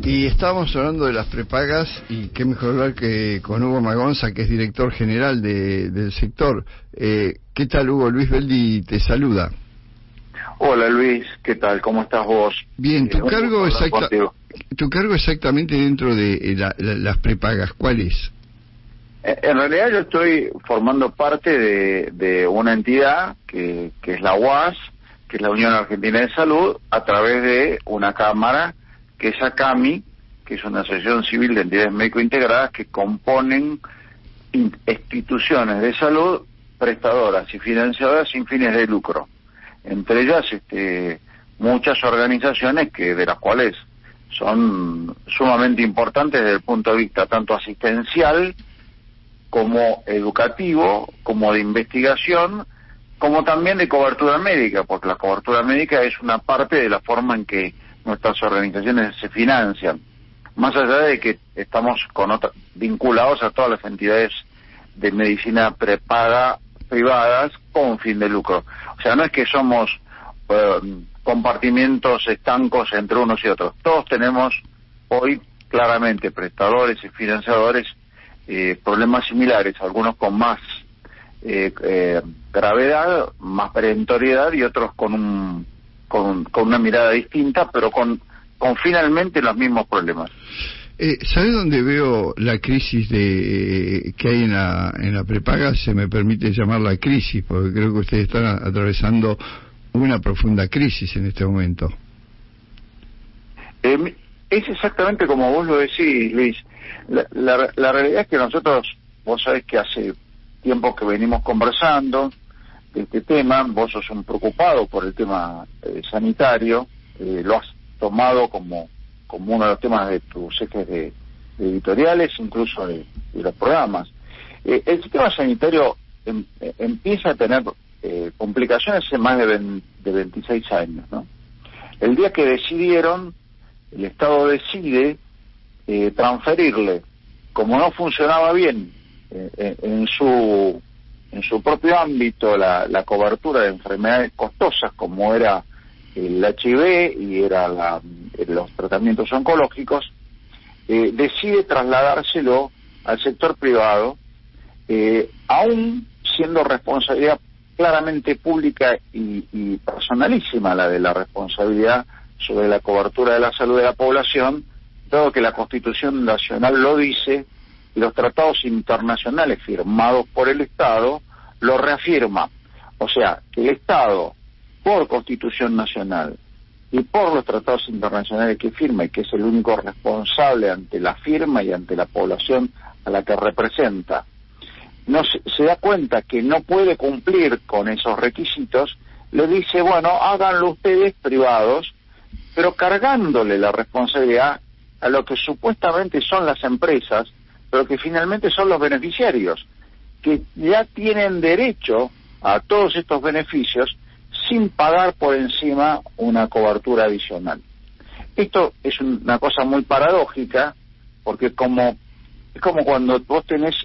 Y estábamos hablando de las prepagas y qué mejor hablar que con Hugo Magonza, que es director general del sector. ¿Qué tal, Hugo? Luis Beldi te saluda. Hola Luis, ¿qué tal? ¿Cómo estás vos? Bien, tu cargo exactamente dentro de las prepagas, ¿cuál es? En realidad yo estoy formando parte de una entidad que es la UAS, que es la Unión Argentina de Salud, a través de una cámara que es ACAMI, que es una asociación civil de entidades médico-integradas que componen instituciones de salud prestadoras y financiadoras sin fines de lucro. Entre ellas muchas organizaciones de las cuales son sumamente importantes desde el punto de vista tanto asistencial como educativo, como de investigación, como también de cobertura médica, porque la cobertura médica es una parte de la forma en que nuestras organizaciones se financian, más allá de que estamos vinculados a todas las entidades de medicina prepaga privadas con fin de lucro. O sea, no es que somos compartimientos estancos entre unos y otros. Todos tenemos hoy claramente prestadores y financiadores problemas similares, algunos con más gravedad, más perentoriedad y otros con una mirada distinta, pero con finalmente los mismos problemas. ¿Sabes dónde veo la crisis que hay en la prepaga? Se me permite llamarla crisis, porque creo que ustedes están atravesando una profunda crisis en este momento. Es exactamente como vos lo decís, Luis. La realidad es que nosotros, vos sabés que hace tiempo que venimos conversando de este tema, vos sos un preocupado por el tema sanitario, lo has tomado como uno de los temas de tus ejes de editoriales, incluso de los programas. El sistema sanitario empieza a tener complicaciones hace más de 26 años, ¿no? El día que decidieron, el Estado decide transferirle, como no funcionaba bien en su propio ámbito la cobertura de enfermedades costosas como era el HIV y era los tratamientos oncológicos, decide trasladárselo al sector privado, aún siendo responsabilidad claramente pública y personalísima la de la responsabilidad sobre la cobertura de la salud de la población, dado que la Constitución Nacional lo dice y los tratados internacionales firmados por el Estado lo reafirman. O sea, que el Estado, por Constitución Nacional y por los tratados internacionales que firma, y que es el único responsable ante la firma y ante la población a la que representa, no se da cuenta que no puede cumplir con esos requisitos, le dice, bueno, háganlo ustedes privados, pero cargándole la responsabilidad a lo que supuestamente son las empresas, pero que finalmente son los beneficiarios, que ya tienen derecho a todos estos beneficios sin pagar por encima una cobertura adicional. Esto es una cosa muy paradójica, porque es como cuando vos tenés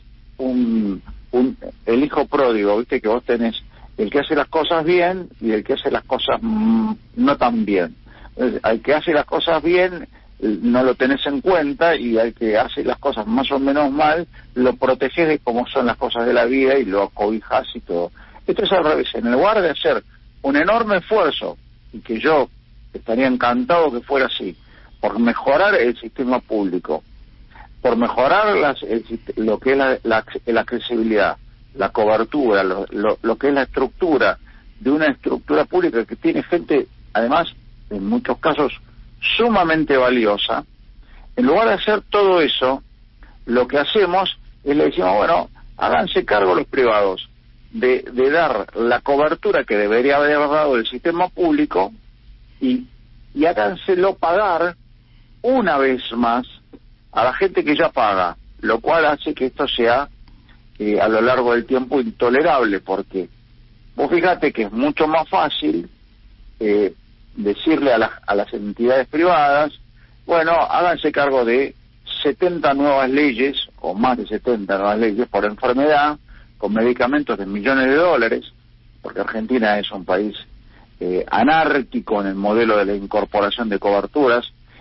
el hijo pródigo, viste, que vos tenés el que hace las cosas bien y el que hace las cosas no tan bien. Al que hace las cosas bien no lo tenés en cuenta, y al que hace las cosas más o menos mal lo protegés de cómo son las cosas de la vida y lo acobijás y todo. Esto es al revés. En lugar de hacer un enorme esfuerzo, y que yo estaría encantado que fuera así, por mejorar el sistema público, por mejorar lo que es la accesibilidad, la cobertura, lo que es la estructura de una estructura pública que tiene gente, además, en muchos casos, sumamente valiosa. En lugar de hacer todo eso, lo que hacemos es le decimos, bueno, háganse cargo los privados de dar la cobertura que debería haber dado el sistema público y háganselo pagar una vez más a la gente que ya paga, lo cual hace que esto sea a lo largo del tiempo intolerable, porque vos fíjate que es mucho más fácil decirle a las entidades privadas, bueno, háganse cargo de 70 nuevas leyes, o más de 70 nuevas leyes por enfermedad, con medicamentos de millones de dólares, porque Argentina es un país anárquico en el modelo de la incorporación de coberturas.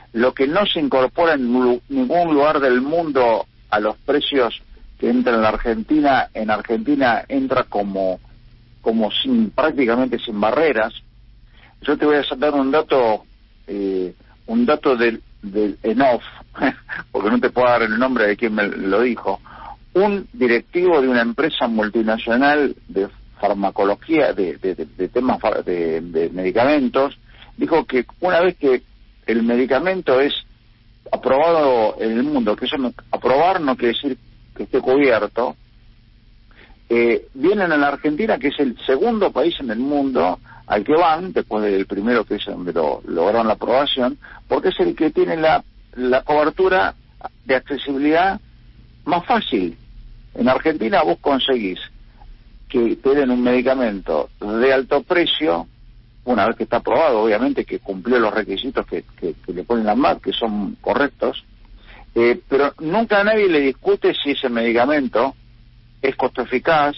lo que no se incorpora en ningún lugar del mundo a los precios que entran en Argentina entra como prácticamente sin barreras. Yo te voy a dar un dato del en off, porque no te puedo dar el nombre de quien me lo dijo. Un directivo de una empresa multinacional de farmacología, de temas de medicamentos, dijo que una vez que el medicamento es aprobado en el mundo, que eso aprobar no quiere decir que esté cubierto, vienen a la Argentina, que es el segundo país en el mundo al que van, después del primero, que es donde lograron la aprobación, porque es el que tiene la cobertura de accesibilidad más fácil. En Argentina vos conseguís que te den un medicamento de alto precio, una vez que está aprobado, obviamente que cumplió los requisitos que le ponen la MAT, que son correctos, pero nunca a nadie le discute si ese medicamento es costo eficaz,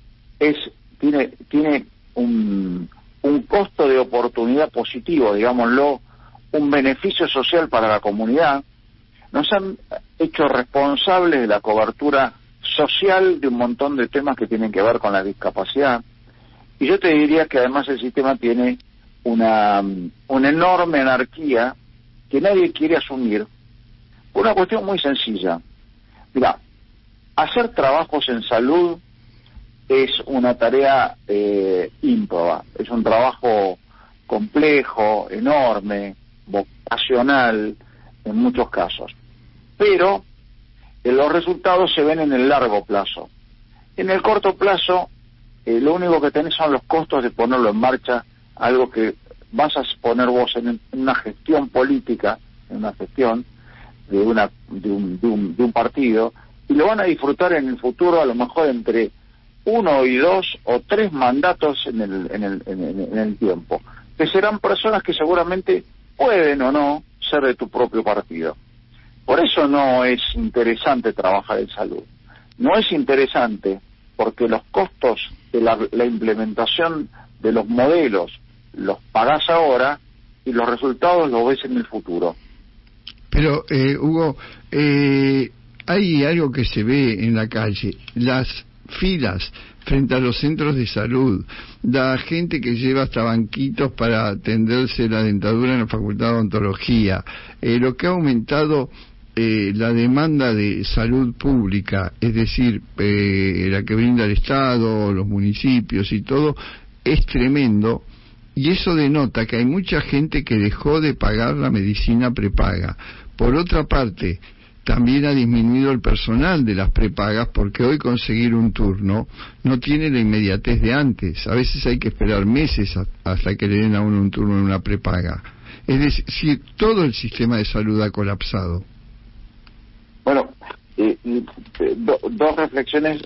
tiene un costo de oportunidad positivo, digámoslo, un beneficio social para la comunidad. Nos han hecho responsables de la cobertura social de un montón de temas que tienen que ver con la discapacidad, y yo te diría que además el sistema tiene una enorme anarquía que nadie quiere asumir por una cuestión muy sencilla. Mira, hacer trabajos en salud es una tarea ímproba, es un trabajo complejo, enorme, vocacional en muchos casos, pero los resultados se ven en el largo plazo. En el corto plazo, lo único que tenés son los costos de ponerlo en marcha, algo que vas a poner vos en una gestión política, en una gestión de un partido, y lo van a disfrutar en el futuro a lo mejor entre 1 y 2 o 3 mandatos en el tiempo, que serán personas que seguramente pueden o no ser de tu propio partido. Por eso no es interesante trabajar en salud. No es interesante porque los costos de la implementación de los modelos los pagás ahora y los resultados los ves en el futuro. Pero, Hugo, hay algo que se ve en la calle, las filas frente a los centros de salud, la gente que lleva hasta banquitos para atenderse la dentadura en la Facultad de Odontología, lo que ha aumentado la demanda de salud pública, es decir, la que brinda el Estado, los municipios y todo, es tremendo, y eso denota que hay mucha gente que dejó de pagar la medicina prepaga. Por otra parte, también ha disminuido el personal de las prepagas, porque hoy conseguir un turno no tiene la inmediatez de antes. A veces hay que esperar meses hasta que le den a uno un turno en una prepaga. Es decir, todo el sistema de salud ha colapsado. Bueno, dos reflexiones,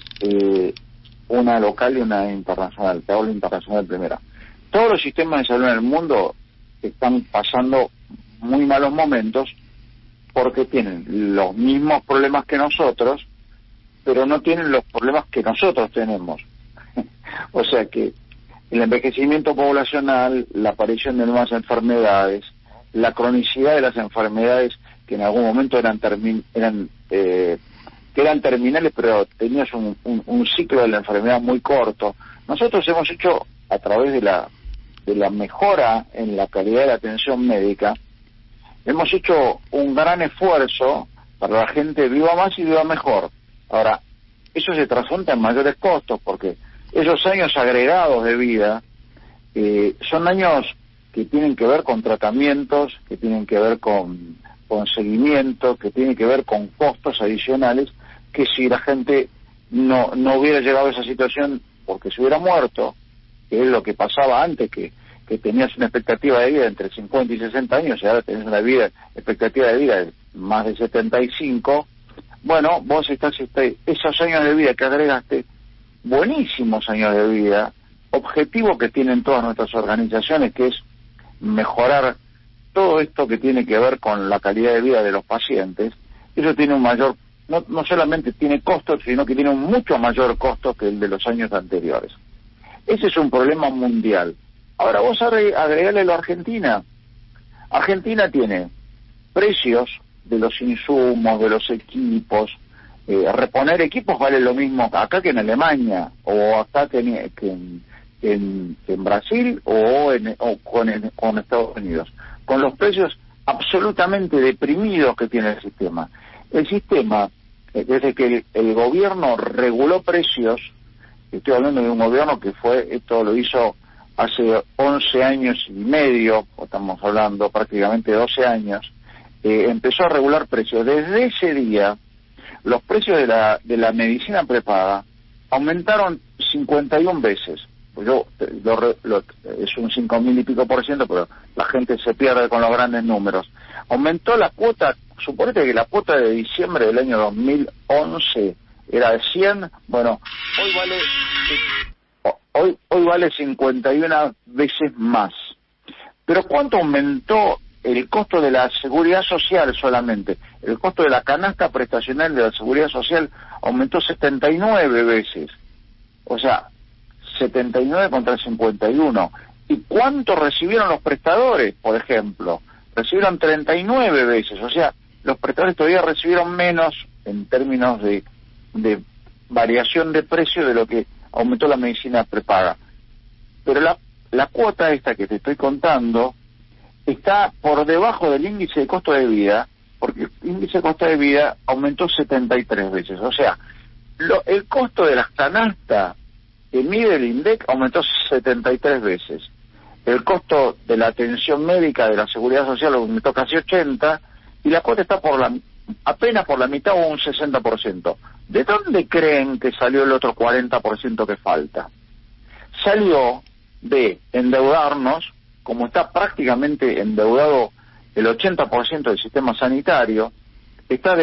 una local y una internacional. Te hago la internacional primera. Todos los sistemas de salud en el mundo están pasando muy malos momentos porque tienen los mismos problemas que nosotros, pero no tienen los problemas que nosotros tenemos. O sea que el envejecimiento poblacional, la aparición de nuevas enfermedades, la cronicidad de las enfermedades que en algún momento eran terminales, pero tenías un ciclo de la enfermedad muy corto. Nosotros hemos hecho, a través de la mejora en la calidad de la atención médica, hemos hecho un gran esfuerzo para que la gente viva más y viva mejor. Ahora, eso se trasunta en mayores costos, porque esos años agregados de vida son años que tienen que ver con tratamientos, que tienen que ver con seguimiento, que tienen que ver con costos adicionales, que si la gente no hubiera llegado a esa situación porque se hubiera muerto, que es lo que pasaba antes, que tenías una expectativa de vida entre 50 y 60 años, y ahora tenés una expectativa de vida de más de 75, bueno, vos estás esos años de vida que agregaste, buenísimos años de vida, objetivo que tienen todas nuestras organizaciones, que es mejorar todo esto que tiene que ver con la calidad de vida de los pacientes. Eso tiene un mayor, no solamente tiene costos, sino que tiene un mucho mayor costo que el de los años anteriores. Ese es un problema mundial. Ahora vos agregale a la Argentina. Argentina tiene precios de los insumos, de los equipos. Reponer equipos vale lo mismo acá que en Alemania, o acá que en Brasil, o con Estados Unidos, con los precios absolutamente deprimidos que tiene el sistema. El sistema, desde que el gobierno reguló precios, estoy hablando de un gobierno que esto lo hizo hace 11 años y medio, o estamos hablando prácticamente 12 años, empezó a regular precios. Desde ese día, los precios de la medicina prepaga aumentaron 51 veces. Pues es un 5.000 y pico %, pero la gente se pierde con los grandes números. Aumentó la cuota, suponete que la cuota de diciembre del año 2011 era de 100, bueno, hoy vale 51 veces más. Pero ¿cuánto aumentó el costo de la seguridad social solamente? El costo de la canasta prestacional de la seguridad social aumentó 79 veces. O sea, 79 contra 51. ¿Y cuánto recibieron los prestadores, por ejemplo? Recibieron 39 veces. O sea, los prestadores todavía recibieron menos en términos de variación de precio de lo que aumentó la medicina prepaga. Pero la cuota esta que te estoy contando está por debajo del índice de costo de vida, porque el índice de costo de vida aumentó 73 veces. O sea, el costo de las canastas que mide el INDEC aumentó 73 veces. El costo de la atención médica de la seguridad social aumentó casi 80, y la cuota está apenas por la mitad o un 60%. ¿De dónde creen que salió el otro 40% que falta? Salió de endeudarnos, como está prácticamente endeudado el 80% del sistema sanitario, está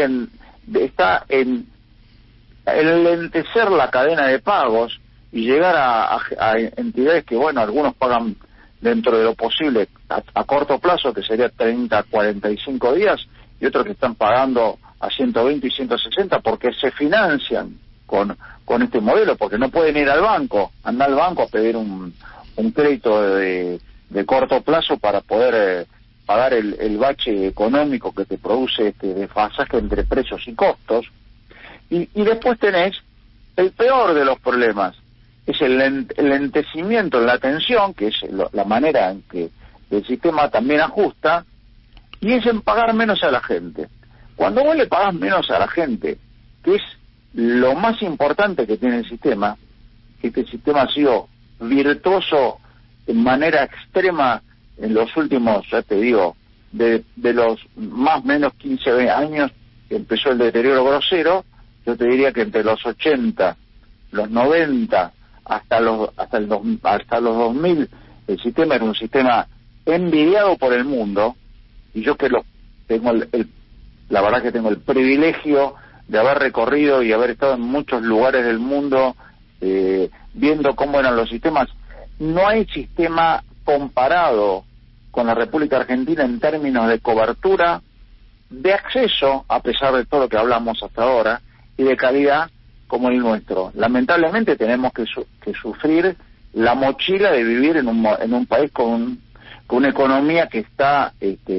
en enlentecer la cadena de pagos y llegar a entidades que, bueno, algunos pagan dentro de lo posible a corto plazo, que sería 30, 45 días, y otros que están pagando a 120 y 160 porque se financian con este modelo, porque no pueden ir al banco, andar al banco a pedir un crédito de corto plazo para poder pagar el bache económico que te produce este desfasaje entre precios y costos. Y después tenés el peor de los problemas, es el lentecimiento en la atención, que es la manera en que el sistema también ajusta, y es en pagar menos a la gente. Cuando vos le pagás menos a la gente, que es lo más importante que tiene el sistema, que este sistema ha sido virtuoso en manera extrema en los últimos, ya te digo, de los más o menos 15 años que empezó el deterioro grosero, yo te diría que entre los 80, los 90, hasta los 2000, el sistema era un sistema envidiado por el mundo, y yo que tengo la verdad que tengo el privilegio de haber recorrido y haber estado en muchos lugares del mundo viendo cómo eran los sistemas. No hay sistema comparado con la República Argentina en términos de cobertura, de acceso, a pesar de todo lo que hablamos hasta ahora, y de calidad como el nuestro. Lamentablemente tenemos que sufrir la mochila de vivir en un país con una economía que está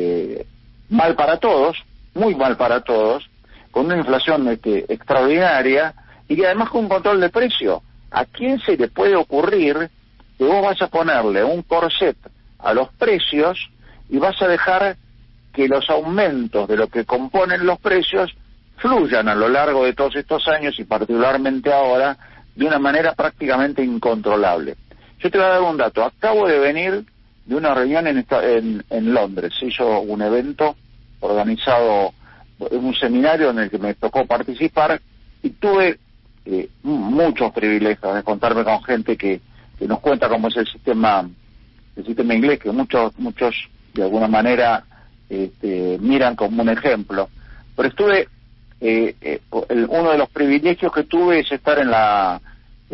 mal para todos, muy mal para todos, con una inflación extraordinaria, y además con un control de precio. ¿A quién se le puede ocurrir que vos vas a ponerle un corset a los precios y vas a dejar que los aumentos de lo que componen los precios fluyan a lo largo de todos estos años, y particularmente ahora, de una manera prácticamente incontrolable? Yo te voy a dar un dato. Acabo de venir de una reunión en Londres. Se hizo un evento organizado, un seminario en el que me tocó participar, y tuve muchos privilegios de contarme con gente que nos cuenta cómo es el sistema inglés, que muchos de alguna manera miran como un ejemplo. Pero estuve uno de los privilegios que tuve es estar en la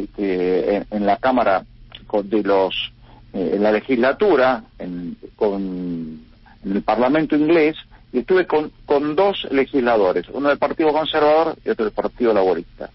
cámara en la legislatura, en el Parlamento inglés, y estuve con dos legisladores, uno del Partido Conservador y otro del Partido Laborista.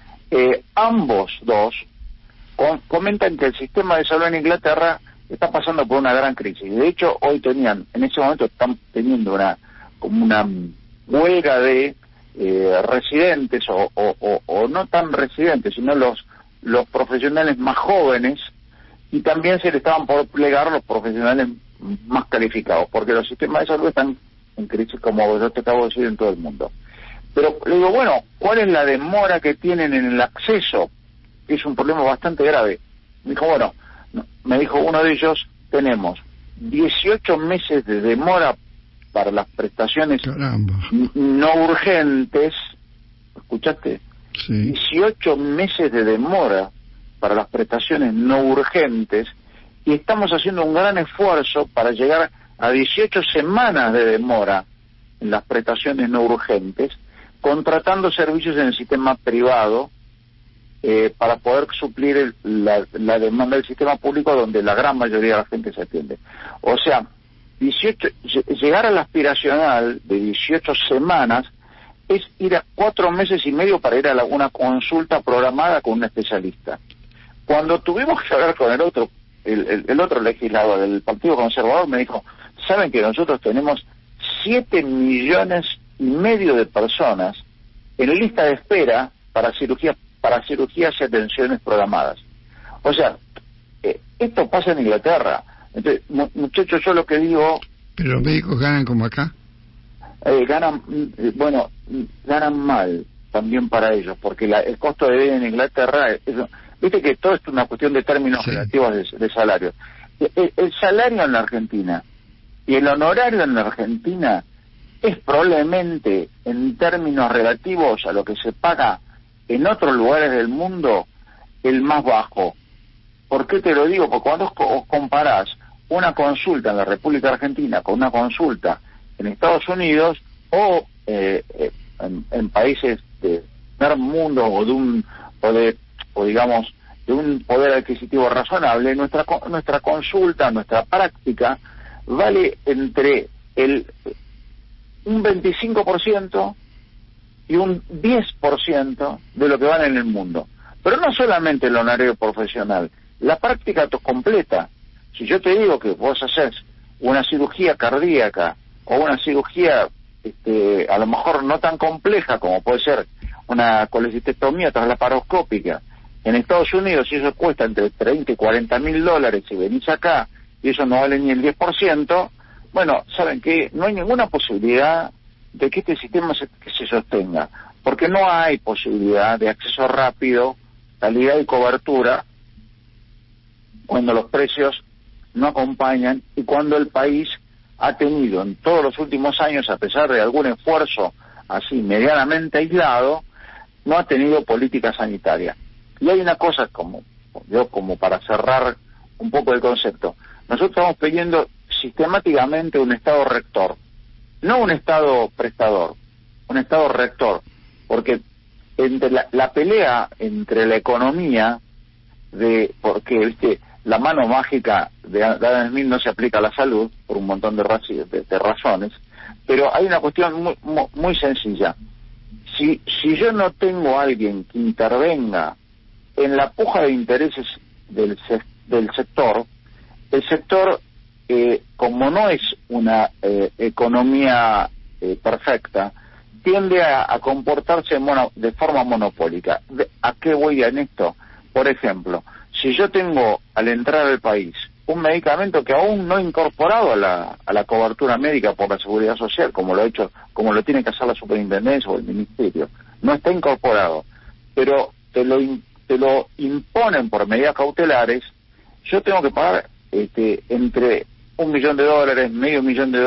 Ambos dos comentan que el sistema de salud en Inglaterra está pasando por una gran crisis. De hecho, en ese momento están teniendo una como una huelga de residentes o no tan residentes, sino los profesionales más jóvenes, y también se le estaban por plegar los profesionales más calificados, porque los sistemas de salud están en crisis, como yo te acabo de decir, en todo el mundo. Pero le digo, bueno, ¿cuál es la demora que tienen en el acceso? Que es un problema bastante grave. Me dijo, bueno, me dijo uno de ellos, tenemos 18 meses de demora para las prestaciones no urgentes. ¿Escuchaste? Sí. 18 meses de demora para las prestaciones no urgentes, y estamos haciendo un gran esfuerzo para llegar a 18 semanas de demora en las prestaciones no urgentes, contratando servicios en el sistema privado para poder suplir la demanda del sistema público, donde la gran mayoría de la gente se atiende. O sea, llegar al aspiracional de 18 semanas es ir a 4 meses y medio para ir a una consulta programada con un especialista. Cuando tuvimos que hablar con el otro legislador del Partido Conservador, me dijo, ¿saben que nosotros tenemos 7,5 millones de personas en lista de espera para cirugías y atenciones programadas? O sea, esto pasa en Inglaterra. Entonces, muchachos, yo lo que digo... ¿Pero los médicos ganan como acá? Ganan mal también para ellos, porque el costo de vida en Inglaterra... Viste que todo es una cuestión de términos relativos de salario. El salario en la Argentina y el honorario en la Argentina es probablemente, en términos relativos a lo que se paga en otros lugares del mundo, el más bajo. ¿Por qué te lo digo? Porque cuando comparás una consulta en la República Argentina con una consulta en Estados Unidos o en países de primer mundo o digamos de un poder adquisitivo razonable, nuestra consulta, nuestra práctica vale entre un 25% y un 10% de lo que vale en el mundo. Pero no solamente el honorario profesional, la práctica completa. Si yo te digo que vos haces una cirugía cardíaca o una cirugía a lo mejor no tan compleja como puede ser una colecistectomía laparoscópica en Estados Unidos, y eso cuesta entre 30 y 40 mil dólares, si venís acá y eso no vale ni el 10%, bueno, saben que no hay ninguna posibilidad de que este sistema se sostenga, porque no hay posibilidad de acceso rápido, calidad y cobertura cuando los precios no acompañan, y cuando el país ha tenido en todos los últimos años, a pesar de algún esfuerzo así medianamente aislado, no ha tenido política sanitaria. Y hay una cosa, como para cerrar un poco el concepto, nosotros estamos pidiendo sistemáticamente un Estado rector, no un Estado prestador, un Estado rector, porque entre la pelea entre la economía, porque viste, la mano mágica de Adam Smith no se aplica a la salud por un montón de razones, pero hay una cuestión muy sencilla. Si yo no tengo a alguien que intervenga en la puja de intereses del sector, el sector, como no es una economía perfecta, tiende a comportarse de forma monopólica. ¿A qué voy en esto? Por ejemplo, si yo tengo al entrar al país un medicamento que aún no he incorporado a la cobertura médica por la Seguridad Social, como lo tiene que hacer la Superintendencia o el Ministerio, no está incorporado, pero te lo imponen por medidas cautelares, yo tengo que pagar entre $1 millón, $500,000,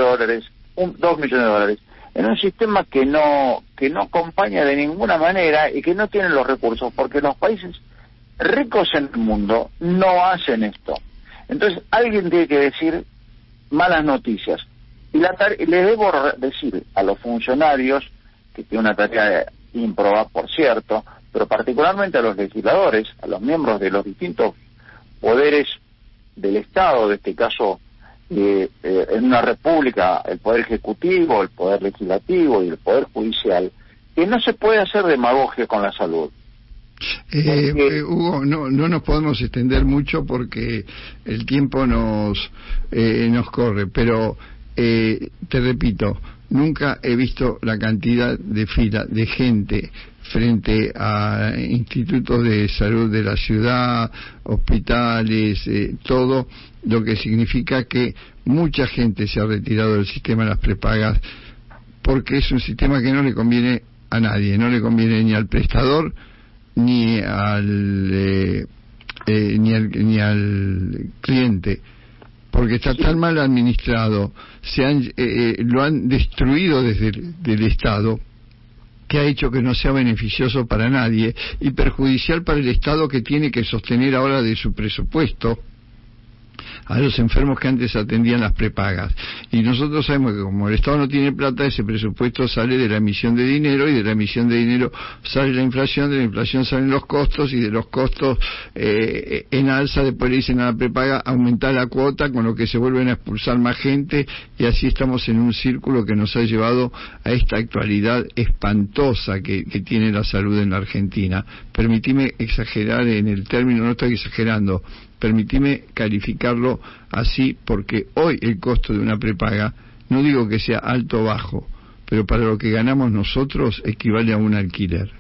$2 millones, en un sistema que no acompaña de ninguna manera y que no tiene los recursos, porque los países ricos en el mundo no hacen esto. Entonces alguien tiene que decir malas noticias, y les debo decir a los funcionarios, que tienen una tarea ímproba, por cierto, pero particularmente a los legisladores, a los miembros de los distintos poderes del Estado, de este caso en una república, el poder ejecutivo, el poder legislativo y el poder judicial, que no se puede hacer demagogia con la salud. Hugo, no nos podemos extender mucho porque el tiempo nos corre, pero te repito, Nunca he visto la cantidad de fila de gente frente a institutos de salud de la ciudad, hospitales, todo lo que significa que mucha gente se ha retirado del sistema de las prepagas porque es un sistema que no le conviene a nadie, no le conviene ni al prestador ni al cliente, porque está tan mal administrado, lo han destruido desde el Estado, que ha hecho que no sea beneficioso para nadie y perjudicial para el Estado, que tiene que sostener ahora de su presupuesto a los enfermos que antes atendían las prepagas. Y nosotros sabemos que como el Estado no tiene plata, ese presupuesto sale de la emisión de dinero, y de la emisión de dinero sale la inflación, de la inflación salen los costos, y de los costos en alza después le dicen a la prepaga aumentar la cuota, con lo que se vuelven a expulsar más gente, y así estamos en un círculo que nos ha llevado a esta actualidad espantosa que tiene la salud en la Argentina. Permitime exagerar en el término, no estoy exagerando, permitime calificarlo así, porque hoy el costo de una prepaga, no digo que sea alto o bajo, pero para lo que ganamos nosotros equivale a un alquiler.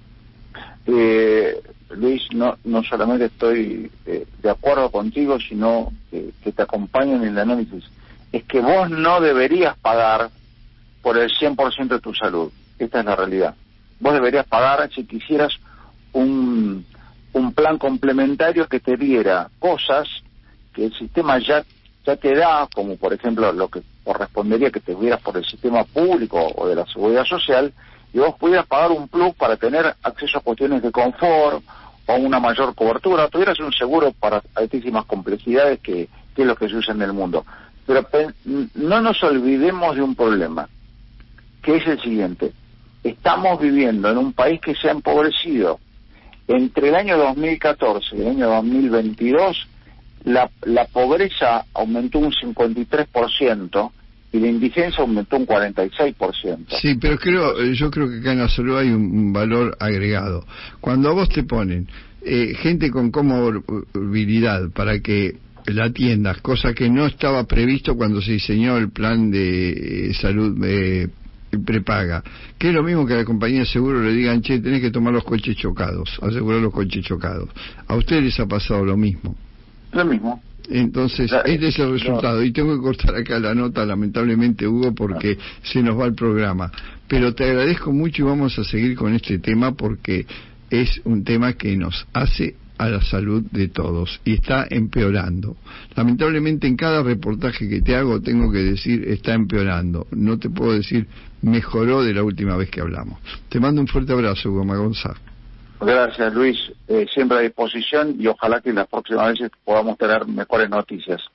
Luis, no solamente estoy de acuerdo contigo, sino que te acompaño en el análisis. Es que vos no deberías pagar por el 100% de tu salud. Esta es la realidad. Vos deberías pagar, si quisieras, un plan complementario que te diera cosas que el sistema ya te da, como por ejemplo lo que correspondería que te hubieras por el sistema público o de la seguridad social, y vos pudieras pagar un plus para tener acceso a cuestiones de confort o una mayor cobertura, tuvieras un seguro para altísimas complejidades que es lo que se usa en el mundo. Pero no nos olvidemos de un problema, que es el siguiente: estamos viviendo en un país que se ha empobrecido. Entre el año 2014 y el año 2022, la pobreza aumentó un 53% y la indigencia aumentó un 46%. Sí, pero yo creo que acá en la salud hay un valor agregado. Cuando a vos te ponen gente con comorbilidad para que la atiendas, cosa que no estaba previsto cuando se diseñó el plan de salud prepaga, que es lo mismo que a la compañía de seguro le digan: che, tenés que tomar los coches chocados, asegurar los coches chocados. A ustedes les ha pasado lo mismo. Lo mismo. Entonces, este es el resultado. Y tengo que cortar acá la nota, lamentablemente, Hugo, porque se nos va el programa. Pero te agradezco mucho y vamos a seguir con este tema, porque es un tema que nos hace a la salud de todos y está empeorando. Lamentablemente, en cada reportaje que te hago tengo que decir está empeorando. No te puedo decir mejoró de la última vez que hablamos. Te mando un fuerte abrazo, Hugo Magonzá. Gracias, Luis. Siempre a disposición, y ojalá que las próximas veces podamos tener mejores noticias.